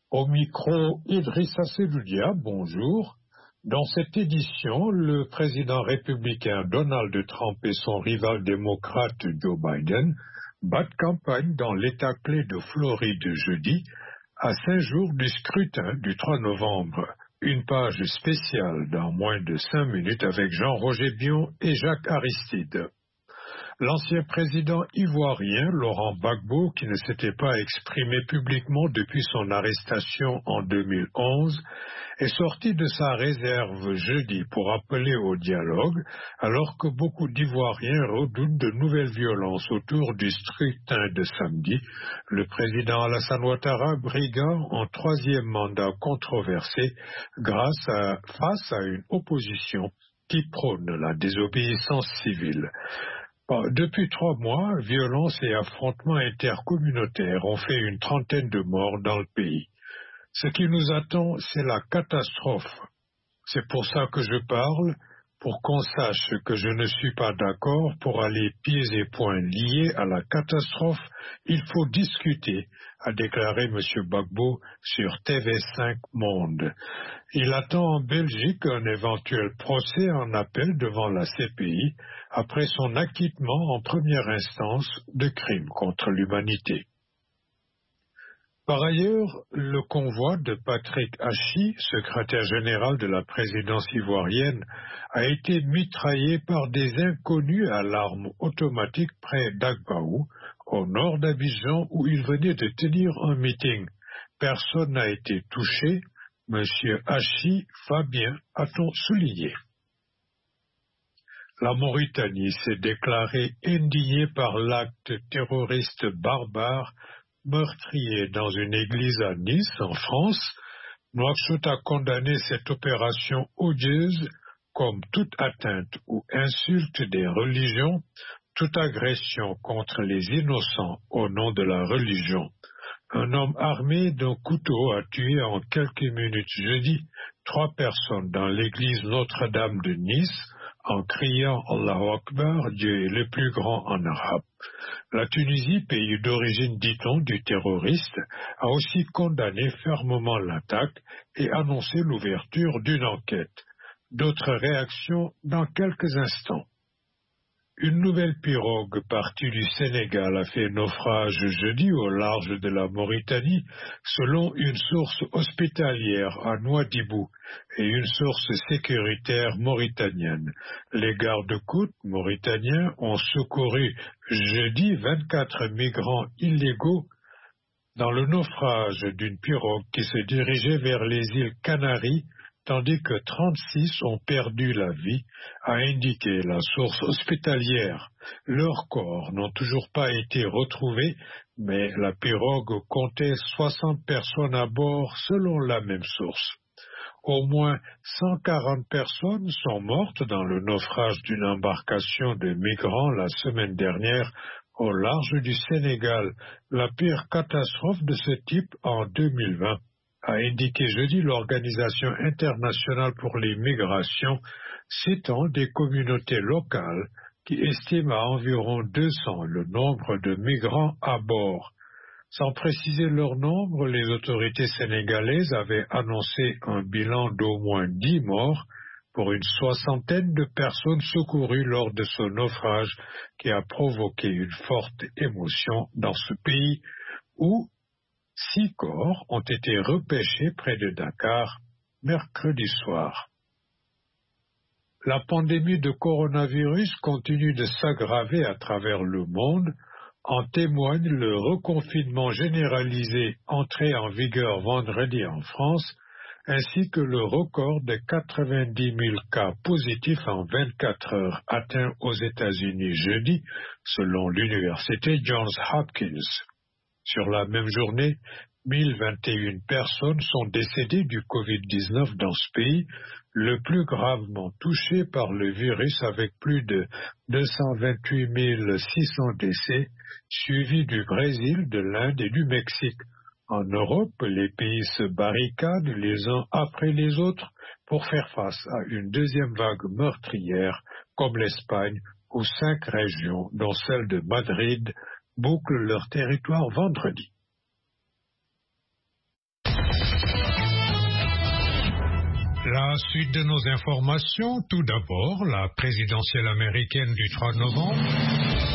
Au micro, Idrissa Seloudia, bonjour. Dans cette édition, le président républicain Donald Trump et son rival démocrate Joe Biden battent campagne dans l'État clé de Floride jeudi, à 5 jours du scrutin du 3 novembre. Une page spéciale dans moins de 5 minutes avec Jean-Roger Bion et Jacques Aristide. L'ancien président ivoirien Laurent Gbagbo, qui ne s'était pas exprimé publiquement depuis son arrestation en 2011, est sorti de sa réserve jeudi pour appeler au dialogue, alors que beaucoup d'Ivoiriens redoutent de nouvelles violences autour du scrutin de samedi. Le président Alassane Ouattara brigue en 3e mandat controversé face à une opposition qui prône la désobéissance civile. Depuis 3 mois, violences et affrontements intercommunautaires ont fait une trentaine de morts dans le pays. Ce qui nous attend, c'est la catastrophe. C'est pour ça que je parle, pour qu'on sache que je ne suis pas d'accord. Pour aller pieds et poings liés à la catastrophe, il faut discuter, a déclaré M. Gbagbo sur TV5 Monde. Il attend en Belgique un éventuel procès en appel devant la CPI après son acquittement en première instance de crimes contre l'humanité. Par ailleurs, le convoi de Patrick Hachi, secrétaire général de la présidence ivoirienne, a été mitraillé par des inconnus à l'arme automatique près d'Agbaou, au nord d'Abidjan, où il venait de tenir un meeting. Personne n'a été touché. Monsieur Hachi va bien, a-t-on souligné. La Mauritanie s'est déclarée indignée par l'acte terroriste barbare meurtrier dans une église à Nice, en France. Nouakchott a condamné cette opération odieuse comme toute atteinte ou insulte des religions, toute agression contre les innocents au nom de la religion. Un homme armé d'un couteau a tué en quelques minutes jeudi 3 personnes dans l'église Notre-Dame de Nice en criant Allahu Akbar, Dieu est le plus grand en arabe. La Tunisie, pays d'origine, dit-on, du terroriste, a aussi condamné fermement l'attaque et annoncé l'ouverture d'une enquête. D'autres réactions dans quelques instants. Une nouvelle pirogue partie du Sénégal a fait naufrage jeudi au large de la Mauritanie, selon une source hospitalière à Nouadhibou et une source sécuritaire mauritanienne. Les gardes-côtes mauritaniens ont secouru jeudi 24 migrants illégaux dans le naufrage d'une pirogue qui se dirigeait vers les îles Canaries, tandis que 36 ont perdu la vie, a indiqué la source hospitalière. Leurs corps n'ont toujours pas été retrouvés, mais la pirogue comptait 60 personnes à bord selon la même source. Au moins 140 personnes sont mortes dans le naufrage d'une embarcation de migrants la semaine dernière au large du Sénégal, la pire catastrophe de ce type en 2020. A indiqué jeudi l'Organisation internationale pour les migrations, citant des communautés locales qui estiment à environ 200 le nombre de migrants à bord. Sans préciser leur nombre, les autorités sénégalaises avaient annoncé un bilan d'au moins 10 morts pour une 60aine de personnes secourues lors de ce naufrage qui a provoqué une forte émotion dans ce pays où 6 corps ont été repêchés près de Dakar mercredi soir. La pandémie de coronavirus continue de s'aggraver à travers le monde. En témoigne le reconfinement généralisé entré en vigueur vendredi en France, ainsi que le record de 90 000 cas positifs en 24 heures atteints aux États-Unis jeudi, selon l'université Johns Hopkins. Sur la même journée, 1021 personnes sont décédées du Covid-19 dans ce pays, le plus gravement touché par le virus avec plus de 228 600 décès, suivi du Brésil, de l'Inde et du Mexique. En Europe, les pays se barricadent les uns après les autres pour faire face à une deuxième vague meurtrière, comme l'Espagne, où 5 régions, dont celle de Madrid, bouclent leur territoire vendredi. La suite de nos informations, tout d'abord, la présidentielle américaine du 3 novembre.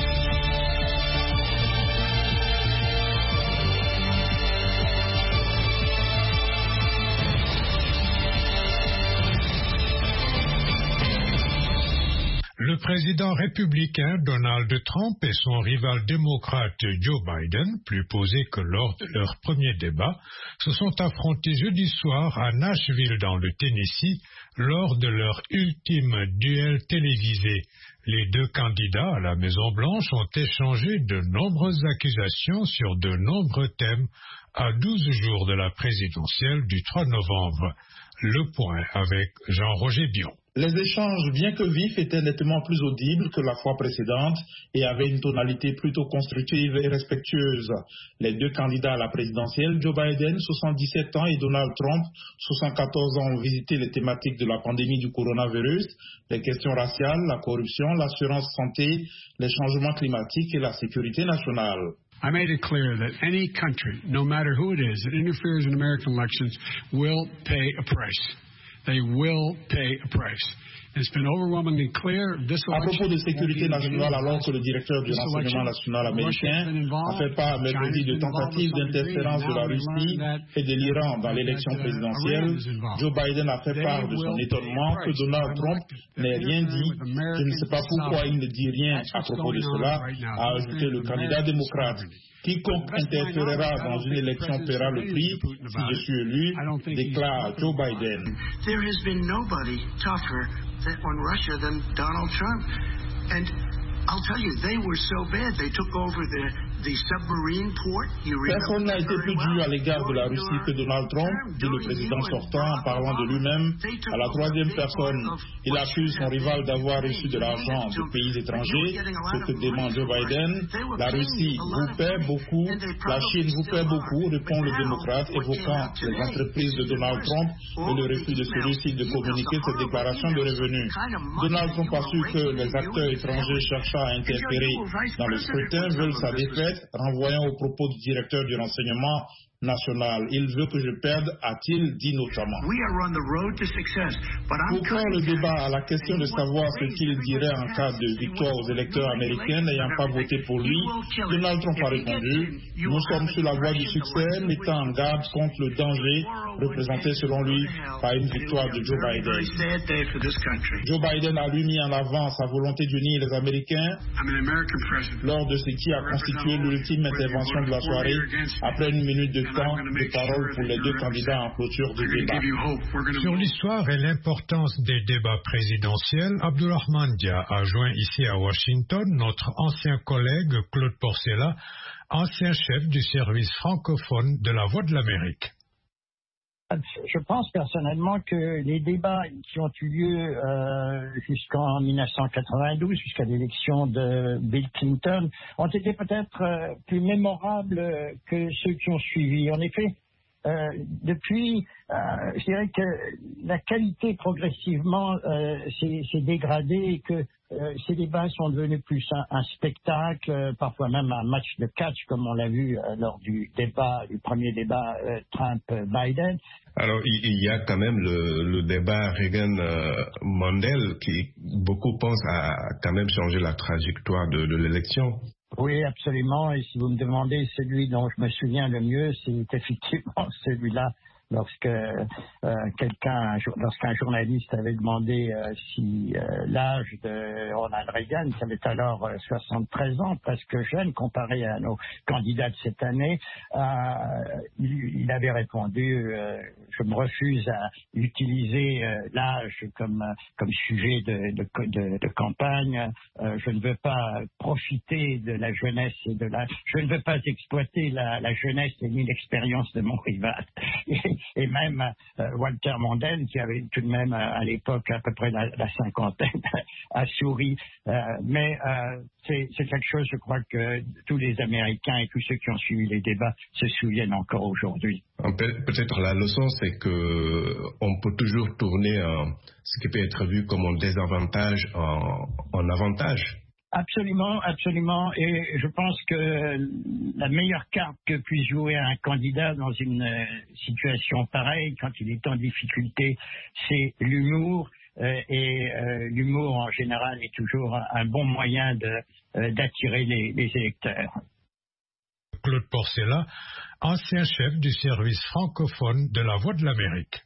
Le président républicain Donald Trump et son rival démocrate Joe Biden, plus posés que lors de leur premier débat, se sont affrontés jeudi soir à Nashville dans le Tennessee lors de leur ultime duel télévisé. Les deux candidats à la Maison-Blanche ont échangé de nombreuses accusations sur de nombreux thèmes à 12 jours de la présidentielle du 3 novembre. Le point avec Jean-Roger Bion. Les échanges, bien que vifs, étaient nettement plus audibles que la fois précédente et avaient une tonalité plutôt constructive et respectueuse. Les deux candidats à la présidentielle, Joe Biden, 77 ans, et Donald Trump, 74 ans, ont visité les thématiques de la pandémie du coronavirus, les questions raciales, la corruption, l'assurance santé, les changements climatiques et la sécurité nationale. I made it clear that any country, no matter who it is, that interferes in American elections will pay a price. They will pay a price. It's been overwhelmingly clear this à propos de sécurité nationale, alors que le directeur du renseignement national américain a fait part mercredi de tentatives d'interférence de la Russie et de l'Iran dans l'élection présidentielle, Joe Biden a fait part de son étonnement que Donald Trump n'ait rien dit. Je ne sais pas pourquoi il ne dit rien à propos de cela, a ajouté le candidat démocrate. Quiconque interférera dans une élection paiera le prix si je suis élu, déclare Joe Biden. There has been nobody tougher on Russia than Donald Trump. And I'll tell you, they were so bad. They took over the submarine port. Personne n'a été plus dur à l'égard de la Russie que Donald Trump, dit le président sortant en parlant de lui-même à la troisième personne. Il accuse son rival d'avoir reçu de l'argent de pays étrangers, ce que demande Joe Biden. La Russie vous paie beaucoup, la Chine vous paie beaucoup, répond le démocrate, évoquant les entreprises de Donald Trump et le refus de celui-ci de communiquer cette déclaration de revenus. Donald Trump a su que les acteurs étrangers cherchant à interférer dans le scrutin veulent sa défaite, renvoyant aux propos du directeur du renseignement national. Il veut que je perde, a-t-il dit notamment. Pour prendre le débat à la question de savoir ce qu'il dirait en cas de victoire aux électeurs américains n'ayant pas voté pour lui, Donald Trump a répondu « Nous sommes sur la voie du succès, mettant en garde contre le danger représenté selon lui par une victoire de Joe Biden. » Joe Biden a lui mis en avant sa volonté d'unir les Américains lors de ce qui a constitué l'ultime intervention de la soirée après une minute de temps de parole pour les deux candidats en clôture du débat. Sur l'histoire et l'importance des débats présidentiels, Abdourahmane Dia a joint ici à Washington notre ancien collègue Claude Porcella, ancien chef du service francophone de la Voix de l'Amérique. Je pense personnellement que les débats qui ont eu lieu jusqu'en 1992, jusqu'à l'élection de Bill Clinton, ont été peut-être plus mémorables que ceux qui ont suivi. En effet, depuis, je dirais que la qualité progressivement s'est dégradée et que ces débats sont devenus plus un spectacle, parfois même un match de catch, comme on l'a vu lors du premier débat Trump-Biden. Alors, il y a quand même le débat Reagan-Mondale qui, beaucoup pensent, a quand même changé la trajectoire de l'élection. Oui, absolument. Et si vous me demandez celui dont je me souviens le mieux, c'est effectivement celui-là. Lorsqu'un journaliste avait demandé si l'âge de Ronald Reagan, qui avait alors 73 ans, presque jeune comparé à nos candidats de cette année, il avait répondu je me refuse à utiliser l'âge comme sujet de campagne. Je ne veux pas profiter de la jeunesse je ne veux pas exploiter la jeunesse et ni l'expérience de mon rival. Et même Walter Mondale, qui avait tout de même à l'époque à peu près la cinquantaine, a souri. Mais c'est quelque chose, je crois, que tous les Américains et tous ceux qui ont suivi les débats se souviennent encore aujourd'hui. Peut-être la leçon, c'est qu'on peut toujours tourner ce qui peut être vu comme un désavantage en avantage. Absolument, absolument. Et je pense que la meilleure carte que puisse jouer un candidat dans une situation pareille, quand il est en difficulté, c'est l'humour. Et l'humour, en général, est toujours un bon moyen d'attirer les électeurs. Claude Porcella, ancien chef du service francophone de la Voix de l'Amérique.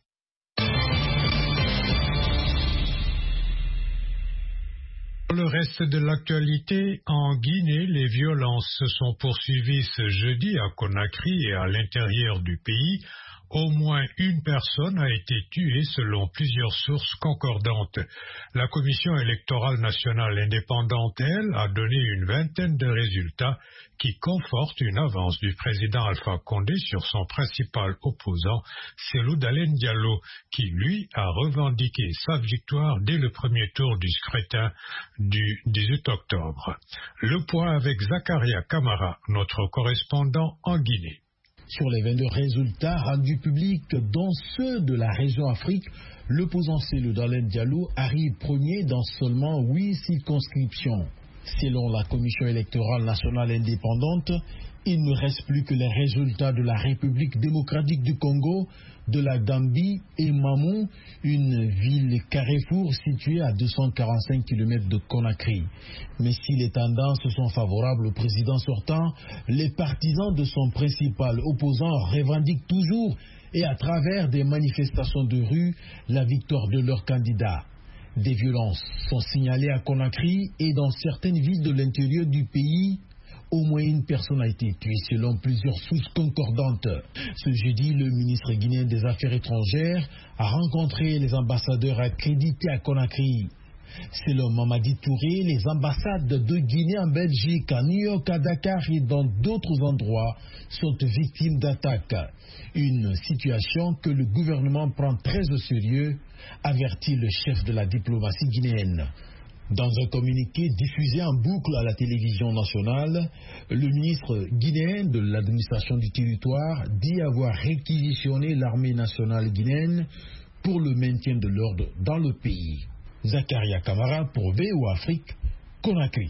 Pour le reste de l'actualité, en Guinée, les violences se sont poursuivies ce jeudi à Conakry et à l'intérieur du pays. Au moins une personne a été tuée selon plusieurs sources concordantes. La Commission électorale nationale indépendante, elle, a donné une vingtaine de résultats qui confortent une avance du président Alpha Condé sur son principal opposant, Cellou Dalein Diallo, qui, lui, a revendiqué sa victoire dès le premier tour du scrutin du 18 octobre. Le point avec Zakaria Kamara, notre correspondant en Guinée. Sur les 22 résultats rendus publics, dont ceux de la région Afrique, l'opposant Cellou Dalein Diallo arrive premier dans seulement 8 circonscriptions. Selon la Commission électorale nationale indépendante, il ne reste plus que les résultats de la République démocratique du Congo, de la Gambie et Mamou, une ville carrefour située à 245 km de Conakry. Mais si les tendances sont favorables au président sortant, les partisans de son principal opposant revendiquent toujours et à travers des manifestations de rue la victoire de leur candidat. Des violences sont signalées à Conakry et dans certaines villes de l'intérieur du pays. Au moins une personne a été tuée selon plusieurs sources concordantes. Ce jeudi, le ministre guinéen des Affaires étrangères a rencontré les ambassadeurs accrédités à Conakry. Selon Mamadi Touré, les ambassades de Guinée en Belgique, à New York, à Dakar et dans d'autres endroits sont victimes d'attaques. Une situation que le gouvernement prend très au sérieux, avertit le chef de la diplomatie guinéenne. Dans un communiqué diffusé en boucle à la télévision nationale, le ministre guinéen de l'administration du territoire dit avoir réquisitionné l'armée nationale guinéenne pour le maintien de l'ordre dans le pays. Zakaria Kamara pour VOA Afrique, Conakry.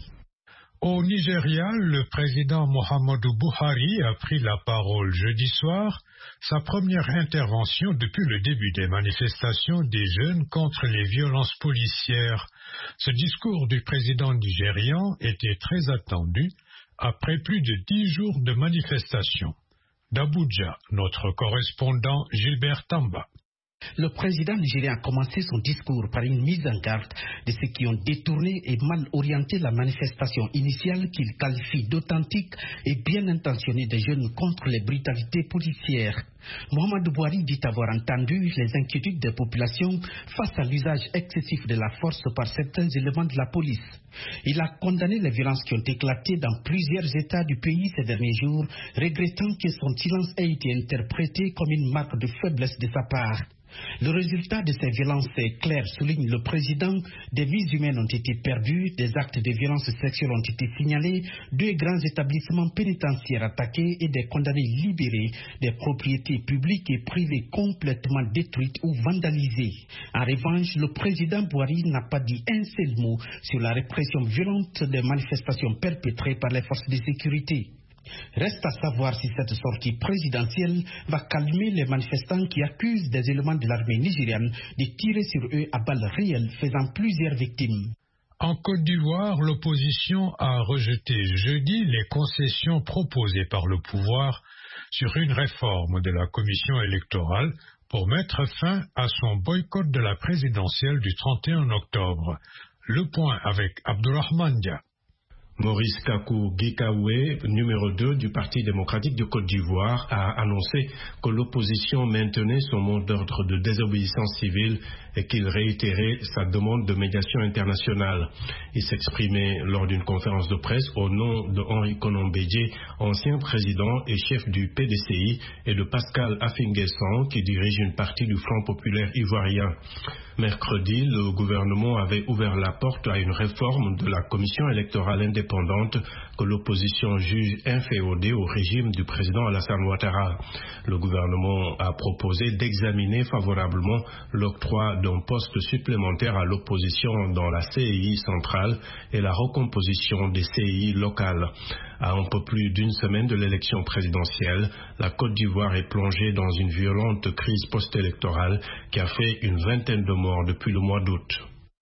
Au Nigeria, le président Muhammadu Buhari a pris la parole jeudi soir, sa première intervention depuis le début des manifestations des jeunes contre les violences policières. Ce discours du président nigérian était très attendu après plus de 10 jours de manifestations. D'Abuja, notre correspondant Gilbert Tamba. Le président nigérien a commencé son discours par une mise en garde de ceux qui ont détourné et mal orienté la manifestation initiale qu'il qualifie d'authentique et bien intentionnée des jeunes contre les brutalités policières. Muhammadu Buhari dit avoir entendu les inquiétudes des populations face à l'usage excessif de la force par certains éléments de la police. Il a condamné les violences qui ont éclaté dans plusieurs États du pays ces derniers jours, regrettant que son silence ait été interprété comme une marque de faiblesse de sa part. Le résultat de ces violences est clair, souligne le président. Des vies humaines ont été perdues, des actes de violence sexuelle ont été signalés, 2 grands établissements pénitentiaires attaqués et des condamnés libérés, des propriétés publiques et privées complètement détruites ou vandalisées. En revanche, le président Buhari n'a pas dit un seul mot sur la répression violente des manifestations perpétrées par les forces de sécurité. Reste à savoir si cette sortie présidentielle va calmer les manifestants qui accusent des éléments de l'armée nigériane de tirer sur eux à balles réelles, faisant plusieurs victimes. En Côte d'Ivoire, l'opposition a rejeté jeudi les concessions proposées par le pouvoir sur une réforme de la commission électorale pour mettre fin à son boycott de la présidentielle du 31 octobre. Le point avec Abdourahmane Dia. Maurice Kakou Gikawe, numéro 2 du Parti démocratique de Côte d'Ivoire, a annoncé que l'opposition maintenait son mot d'ordre de désobéissance civile et qu'il réitérait sa demande de médiation internationale. Il s'exprimait lors d'une conférence de presse au nom de Henri Konan Bédié, ancien président et chef du PDCI, et de Pascal Affinguessan, qui dirige une partie du Front populaire ivoirien. Mercredi, le gouvernement avait ouvert la porte à une réforme de la commission électorale indépendante que l'opposition juge inféodée au régime du président Alassane Ouattara. Le gouvernement a proposé d'examiner favorablement l'octroi d'un poste supplémentaire à l'opposition dans la CEI centrale et la recomposition des CEI locales. À un peu plus d'une semaine de l'élection présidentielle, la Côte d'Ivoire est plongée dans une violente crise post-électorale qui a fait une vingtaine de morts depuis le mois d'août.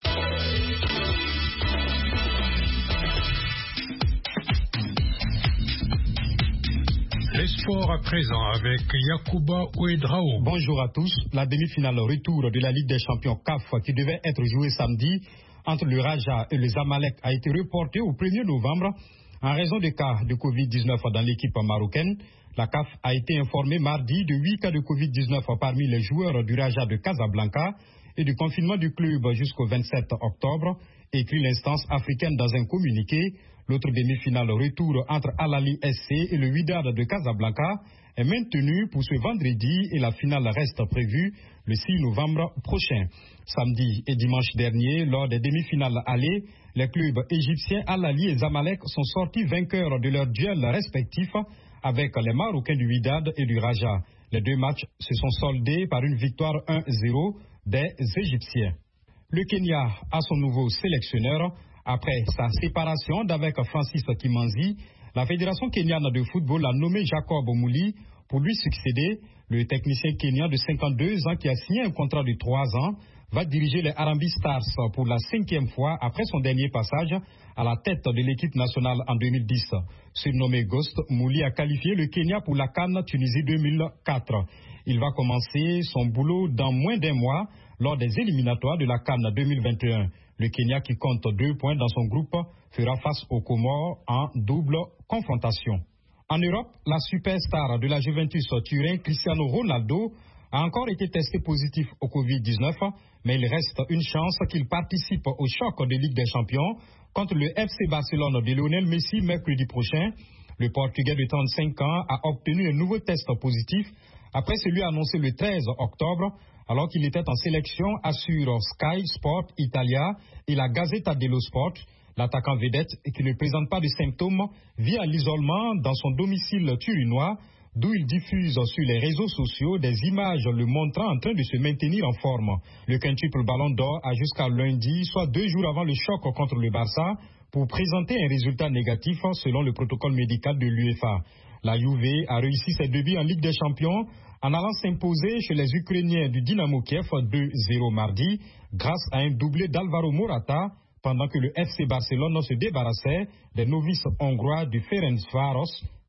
Les sports à présent avec Yacouba Ouedraogo. Bonjour à tous. La demi-finale retour de la Ligue des champions CAF qui devait être jouée samedi entre le Raja et le Zamalek a été reportée au 1er novembre en raison des cas de Covid-19 dans l'équipe marocaine. La CAF a été informée mardi de 8 cas de Covid-19 parmi les joueurs du Raja de Casablanca et du confinement du club jusqu'au 27 octobre, écrit l'instance africaine dans un communiqué. L'autre demi-finale retour entre Al-Ali SC et le Wydad de Casablanca est maintenue pour ce vendredi et la finale reste prévue le 6 novembre prochain. Samedi et dimanche dernier, lors des demi-finales allées, les clubs égyptiens Al-Ali et Zamalek sont sortis vainqueurs de leurs duels respectifs avec les Marocains du Wydad et du Raja. Les deux matchs se sont soldés par une victoire 1-0 des Égyptiens. Le Kenya a son nouveau sélectionneur. Après sa séparation d'avec Francis Kimanzi, la Fédération kenyane de football a nommé Jacob Mouli pour lui succéder. Le technicien kenyan de 52 ans qui a signé un contrat de 3 ans va diriger les Harambee Stars pour la 5e fois après son dernier passage à la tête de l'équipe nationale en 2010. Surnommé Ghost, Mouli a qualifié le Kenya pour la CAN Tunisie 2004. Il va commencer son boulot dans moins d'un mois lors des éliminatoires de la CAN 2021. Le Kenya, qui compte 2 points dans son groupe, fera face aux Comores en double confrontation. En Europe, la superstar de la Juventus Turin, Cristiano Ronaldo, a encore été testé positif au Covid-19, mais il reste une chance qu'il participe au choc de Ligue des Champions contre le FC Barcelone de Lionel Messi mercredi prochain. Le Portugais de 35 ans a obtenu un nouveau test positif après celui annoncé le 13 octobre, alors qu'il était en sélection, assure Sky Sport Italia et la Gazzetta dello Sport. L'attaquant vedette, qui ne présente pas de symptômes, vit à l'isolement dans son domicile turinois, d'où il diffuse sur les réseaux sociaux des images le montrant en train de se maintenir en forme. Le quintuple Ballon d'Or a jusqu'à lundi, soit 2 jours avant le choc contre le Barça, pour présenter un résultat négatif selon le protocole médical de l'UEFA. La Juve a réussi ses débuts en Ligue des Champions en allant s'imposer chez les Ukrainiens du Dynamo Kiev 2-0 mardi grâce à un doublé d'Alvaro Morata, pendant que le FC Barcelone se débarrassait des novices hongrois du Ferencváros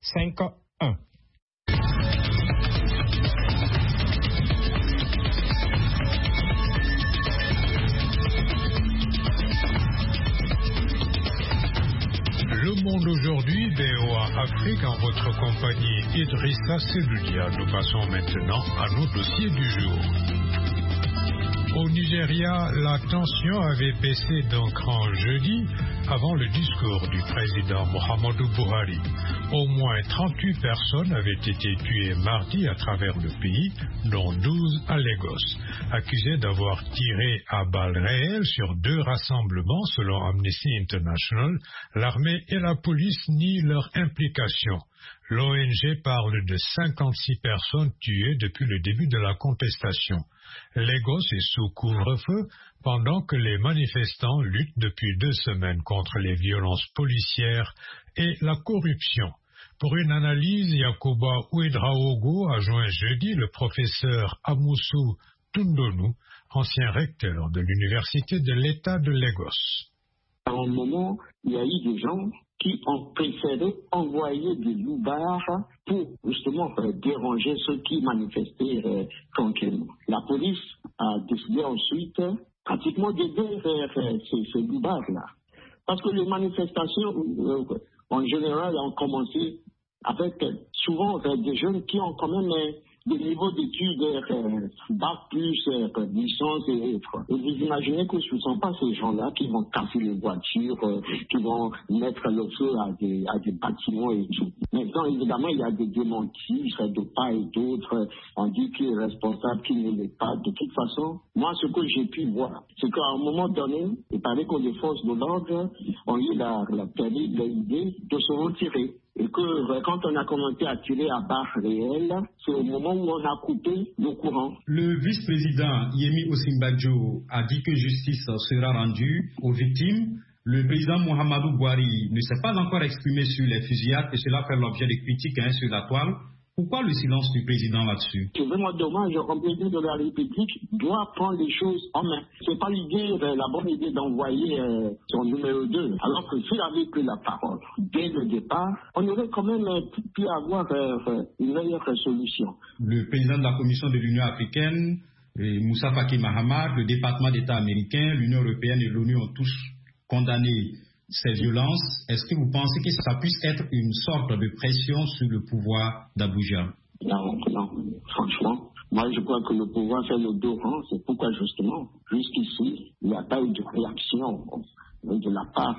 5-1. Le monde aujourd'hui, VOA Afrique, en votre compagnie Idrissa Seloudia. Nous passons maintenant à nos dossiers du jour. Au Nigeria, la tension avait baissé d'un cran jeudi avant le discours du président Muhammadu Buhari. Au moins 38 personnes avaient été tuées mardi à travers le pays, dont 12 à Lagos, accusées d'avoir tiré à balles réelles sur 2 rassemblements selon Amnesty International. L'armée et la police nient leur implication. L'ONG parle de 56 personnes tuées depuis le début de la contestation. Lagos est sous couvre-feu pendant que les manifestants luttent depuis 2 semaines contre les violences policières et la corruption. Pour une analyse, Yacouba Ouedraogo a joint jeudi le professeur Amoussou Tundonu, ancien recteur de l'Université de l'État de Lagos. À un moment, il y a eu des gens qui ont préféré envoyer des loupards pour justement déranger ceux qui manifestaient tranquillement. La police a décidé ensuite pratiquement d'aider ces loupards-là. Parce que les manifestations, en général, ont commencé avec souvent des jeunes qui ont quand même des niveaux d'études bac plus, licence et autres. Et vous imaginez que ce ne sont pas ces gens-là qui vont casser les voitures, qui vont mettre le feu à des bâtiments et tout. Maintenant, évidemment, il y a des démentis de part et d'autre. On dit qui est responsable, qui ne l'est pas. De toute façon, moi, ce que j'ai pu voir, c'est qu'à un moment donné, il paraît que les forces de l'ordre ont eu la terrible idée de se retirer. et que quand on a commencé à tirer à barre réelle, c'est au moment où on a coupé le courant. Le vice-président Yemi Osinbajo a dit que justice sera rendue aux victimes. Le président Muhammadu Buhari ne s'est pas encore exprimé sur les fusillades et cela fait l'objet de critiques sur la toile. Pourquoi le silence du président là-dessus? C'est vraiment dommage. Le président de la République doit prendre les choses en main. C'est pas la bonne idée d'envoyer son numéro 2. Alors que s'il avait pris la parole dès le départ, on aurait quand même pu avoir une meilleure solution. Le président de la Commission de l'Union africaine, Moussa Faki Mahamat, le département d'État américain, l'Union européenne et l'ONU ont tous condamné ces violences. Est-ce que vous pensez que ça puisse être une sorte de pression sur le pouvoir d'Abuja? Non, franchement. Moi, je crois que le pouvoir fait le dos rond. C'est pourquoi, justement, jusqu'ici, il n'y a pas eu de réaction de la part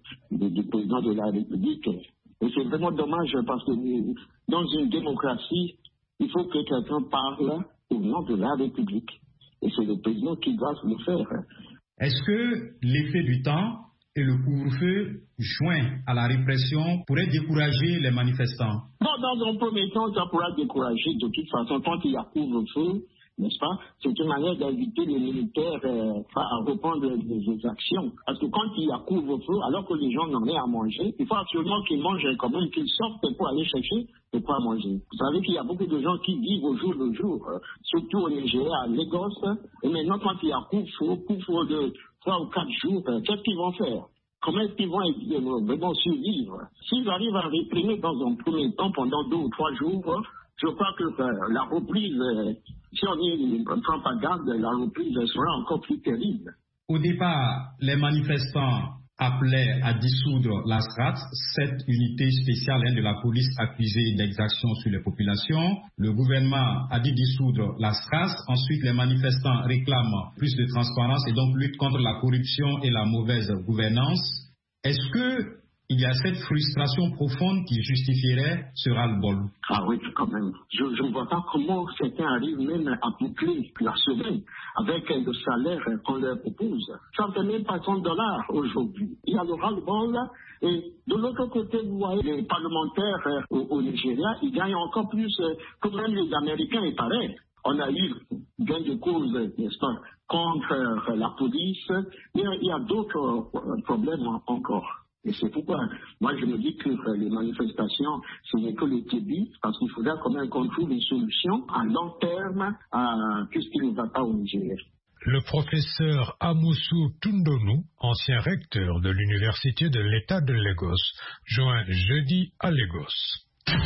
du président de la République. Et c'est vraiment dommage parce que dans une démocratie, il faut que quelqu'un parle au nom de la République. Et c'est le président qui doit le faire. Est-ce que l'effet du temps et le couvre-feu joint à la répression pourrait décourager les manifestants? Bon, dans un premier temps, ça pourra décourager. De toute façon, quand il y a couvre-feu, n'est-ce pas, c'est une manière d'inviter les militaires à reprendre les actions. Parce que quand il y a couvre-feu, alors que les gens n'ont rien à manger, il faut absolument qu'ils mangent quand même, qu'ils sortent pour aller chercher de quoi manger. Vous savez qu'il y a beaucoup de gens qui vivent au jour le jour, surtout au Nigeria, à Lagos. Et maintenant, quand il y a couvre-feu de 3 ou 4 jours, qu'est-ce qu'ils vont faire? Comment est-ce qu'ils vont vraiment survivre? S'ils arrivent à réprimer dans un premier temps pendant 2 ou 3 jours, je crois que la reprise, si on ne prend pas garde, la reprise sera encore plus terrible. Au départ, les manifestants appelaient à dissoudre la SRAT, cette unité spéciale de la police accusée d'exactions sur les populations. Le gouvernement a dit dissoudre la SRAS. Ensuite, les manifestants réclament plus de transparence et donc lutte contre la corruption et la mauvaise gouvernance. Est-ce que il y a cette frustration profonde qui justifierait ce ras-le-bol? Ah oui, quand même. Je ne vois pas comment certains arrivent même à boucler la semaine avec le salaire qu'on leur propose. Ça ne fait même pas $100 aujourd'hui. Il y a le ras-le-bol et de l'autre côté, vous voyez, les parlementaires au Nigeria, ils gagnent encore plus que même les Américains, il paraît. On a eu gain de cause, n'est-ce pas, contre la police, mais il y a d'autres problèmes encore. Et c'est pourquoi, moi, je me dis que les manifestations, ce n'est que le début, parce qu'il faudra quand même qu'on trouve une solution à long terme à tout ce qui ne va pas au Nigeria. Le professeur Amusu Tundonu, ancien recteur de l'Université de l'État de Lagos, joint jeudi à Lagos.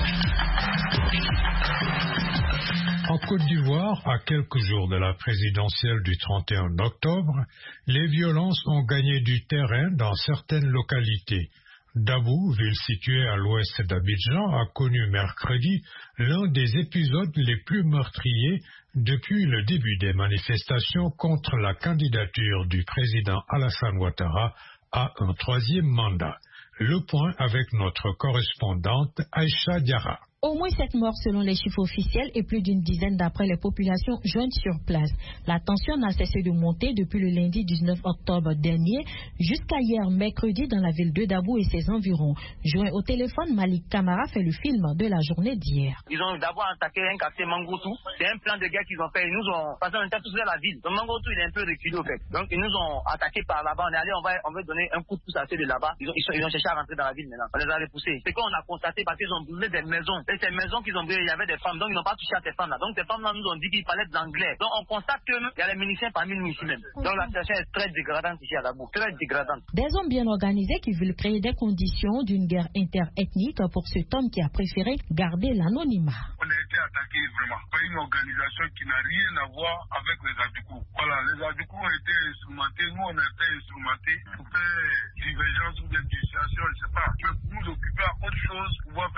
En Côte d'Ivoire, à quelques jours de la présidentielle du 31 octobre, les violences ont gagné du terrain dans certaines localités. Dabou, ville située à l'ouest d'Abidjan, a connu mercredi l'un des épisodes les plus meurtriers depuis le début des manifestations contre la candidature du président Alassane Ouattara à un 3e mandat. Le point avec notre correspondante Aïcha Diarra. Au moins 7 morts selon les chiffres officiels et plus d'une dizaine d'après les populations jointes sur place. La tension n'a cessé de monter depuis le lundi 19 octobre dernier jusqu'à hier mercredi dans la ville de Dabou et ses environs. Joint au téléphone, Malik Kamara fait le film de la journée d'hier. Ils ont d'abord attaqué un quartier Mangoutou. C'est un plan de guerre qu'ils ont fait. Ils nous ont, parce qu'on était tous dans la ville. Donc Mangoutou, il est un peu reculé au fait. Donc ils nous ont attaqué par là-bas. On est allé, on va donner un coup de pouce à ceux de là-bas. Ils ont cherché à rentrer dans la ville maintenant. On les a repoussés. C'est qu'on a constaté parce qu'ils ont brûlé des maisons. Et ces maisons qu'ils ont brûlées, il y avait des femmes. Donc ils n'ont pas touché à ces femmes-là. Donc ces femmes-là nous ont dit qu'il fallait de l'anglais. Donc on constate qu'il y a les miliciens parmi nous ici même. Donc la situation est très dégradante ici à Dabou. Très dégradante. Des hommes bien organisés qui veulent créer des conditions d'une guerre interethnique pour cet homme qui a préféré garder l'anonymat. On a été attaqué vraiment par une organisation qui n'a rien à voir avec les Adoukou. Voilà, les Adoukou ont été instrumentés, nous on a été instrumentés pour faire divergence ou des dissociations, je ne sais pas. Mais pour nous occuper à autre chose, pouvoir faire autre chose.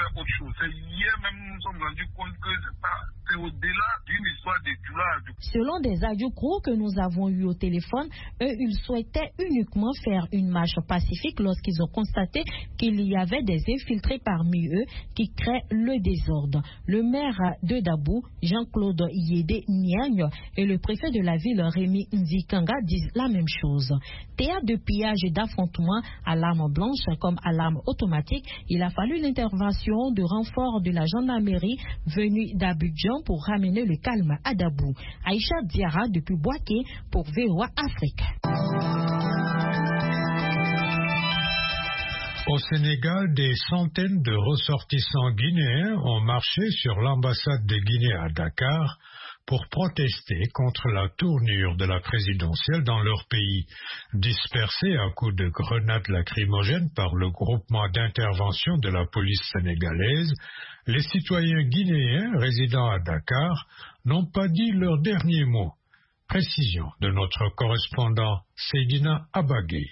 C'est hier même nous nous sommes rendus compte que c'est au-delà d'une histoire de tuage. Selon des Adjoukrou que nous avons eu au téléphone, eux, ils souhaitaient uniquement faire une marche pacifique lorsqu'ils ont constaté qu'il y avait des infiltrés parmi eux qui créent le désordre. Le maire de Dabou, Jean-Claude Yédé Niagne, et le préfet de la ville, Rémi Nzikanga, disent la même chose. Théâtre de pillage et d'affrontement à l'arme blanche comme à l'arme automatique, il a fallu l'intervention de renforts de la gendarmerie venus d'Abidjan pour ramener le calme à Dabou. Aïcha Diara depuis Boaké pour VOA Afrique. Au Sénégal, des centaines de ressortissants guinéens ont marché sur l'ambassade de Guinée à Dakar pour protester contre la tournure de la présidentielle dans leur pays. Dispersés à coups de grenades lacrymogènes par le groupement d'intervention de la police sénégalaise, les citoyens guinéens résidant à Dakar n'ont pas dit leur dernier mot. Précision de notre correspondant Seydina Abagé.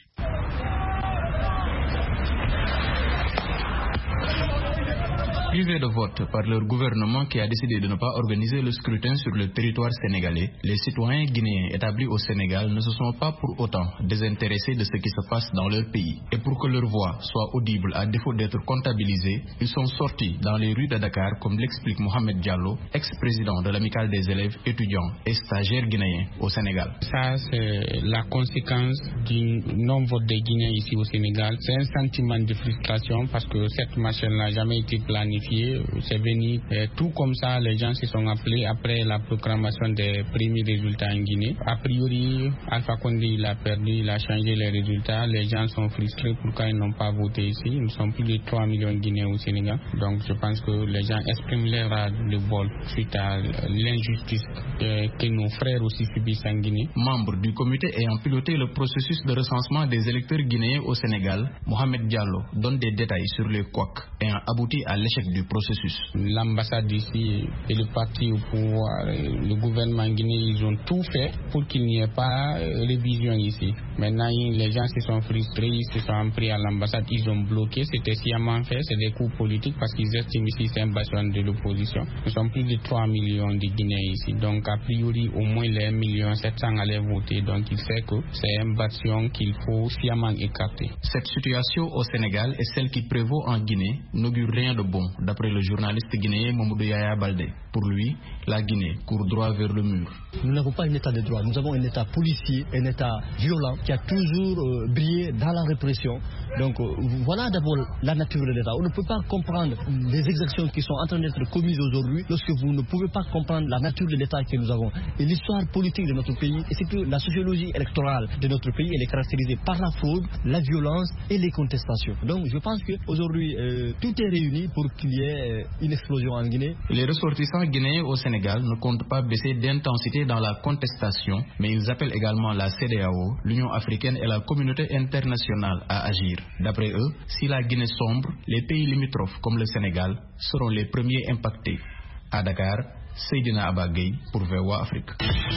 Privés de vote par leur gouvernement qui a décidé de ne pas organiser le scrutin sur le territoire sénégalais, les citoyens guinéens établis au Sénégal ne se sont pas pour autant désintéressés de ce qui se passe dans leur pays. Et pour que leur voix soit audible à défaut d'être comptabilisée, ils sont sortis dans les rues de Dakar, comme l'explique Mohamed Diallo, ex-président de l'amicale des élèves, étudiants et stagiaires guinéens au Sénégal. Ça, c'est la conséquence du non-vote des Guinéens ici au Sénégal. C'est un sentiment de frustration parce que cette marche n'a jamais été planifiée. C'est venu tout comme ça, les gens se sont appelés après la proclamation des premiers résultats en Guinée. A priori, Alpha Condé il a perdu, il a changé les résultats, les gens sont frustrés pourquoi ils n'ont pas voté ici. Nous sommes plus de 3 millions de Guinéens au Sénégal, donc je pense que les gens expriment leur ras-le-bol suite à l'injustice que nos frères aussi subissent en Guinée. Membre du comité ayant piloté le processus de recensement des électeurs guinéens au Sénégal, Mohamed Diallo donne des détails sur les couacs ayant abouti à l'échec du processus. L'ambassade ici et le parti au pouvoir, le gouvernement guinéen, ils ont tout fait pour qu'il n'y ait pas révision ici. Maintenant, les gens se sont frustrés, ils se sont pris à l'ambassade, ils ont bloqué, c'était sciemment fait, c'est des coups politiques parce qu'ils estiment ici c'est un bastion de l'opposition. Nous sommes plus de 3 millions de Guinéens ici, donc a priori au moins les 1,7 million allaient voter, donc il sait que c'est un bastion qu'il faut sciemment écarter. Cette situation au Sénégal et celle qui prévaut en Guinée n'augure rien de bon, d'après le journaliste guinéen Mamadou Yaya Baldé. Pour lui, la Guinée court droit vers le mur. Nous n'avons pas un état de droit, nous avons un état policier, un état violent qui a toujours brillé dans la répression. Donc voilà d'abord la nature de l'état. On ne peut pas comprendre les exactions qui sont en train d'être commises aujourd'hui lorsque vous ne pouvez pas comprendre la nature de l'état que nous avons. Et l'histoire politique de notre pays, et c'est que la sociologie électorale de notre pays, elle est caractérisée par la fraude, la violence et les contestations. Donc je pense qu'aujourd'hui, tout est réuni pour qu'il y ait une explosion en Guinée. Les ressortissants guinéens au Sénégal ne comptent pas baisser d'intensité dans la contestation, mais ils appellent également la CEDEAO, l'Union africaine et la communauté internationale à agir. D'après eux, si la Guinée sombre, les pays limitrophes comme le Sénégal seront les premiers impactés. À Dakar, Seydina Abagay pour VOA Afrique.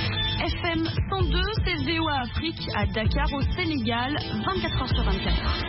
FM 102, c'est VOA Afrique à Dakar au Sénégal, 24h/24.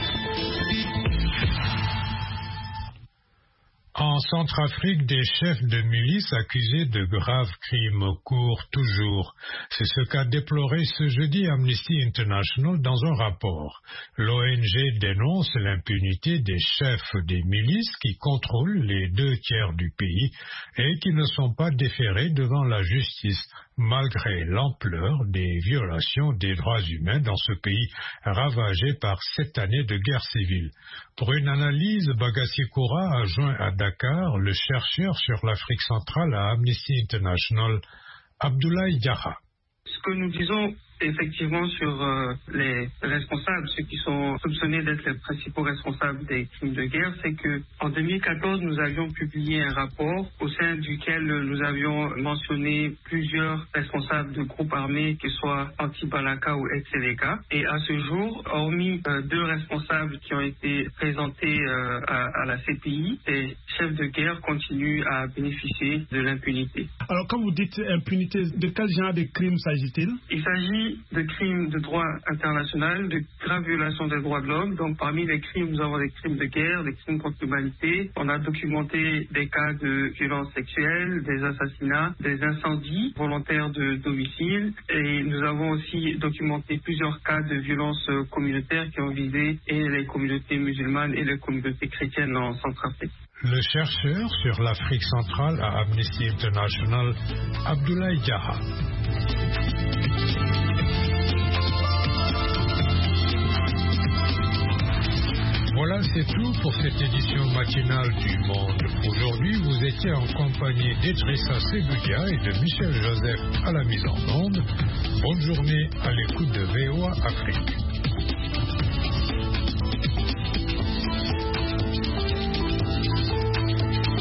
En Centrafrique, des chefs de milice accusés de graves crimes courent toujours. C'est ce qu'a déploré ce jeudi Amnesty International dans un rapport. L'ONG dénonce l'impunité des chefs des milices qui contrôlent les 2/3 du pays et qui ne sont pas déférés devant la justice, malgré l'ampleur des violations des droits humains dans ce pays ravagé par 7 années de guerre civile. Pour une analyse, Bagassi Koura a joint à Dakar le chercheur sur l'Afrique centrale à Amnesty International, Abdoulaye Diarra. Ce que nous disons effectivement sur les responsables, ceux qui sont soupçonnés d'être les principaux responsables des crimes de guerre, c'est que en 2014 nous avions publié un rapport au sein duquel nous avions mentionné plusieurs responsables de groupes armés, qu'ils soient anti-Balaka ou ex-Seleka. Et à ce jour, hormis 2 responsables qui ont été présentés à la CPI, les chefs de guerre continuent à bénéficier de l'impunité. Alors quand vous dites impunité, de quel genre de crimes s'agit-il? Il s'agit de crimes de droit international, de graves violations des droits de l'homme. Donc parmi les crimes, nous avons des crimes de guerre, des crimes contre l'humanité. On a documenté des cas de violences sexuelles, des assassinats, des incendies volontaires de domicile. Et nous avons aussi documenté plusieurs cas de violences communautaires qui ont visé et les communautés musulmanes et les communautés chrétiennes en Centrafrique. Le chercheur sur l'Afrique centrale à Amnesty International, Abdoulaye Diarra. Voilà, c'est tout pour cette édition matinale du Monde. Aujourd'hui, vous étiez en compagnie d'Edrissa Segudia et de Michel Joseph à la mise en onde. Bonne journée à l'écoute de VOA Afrique.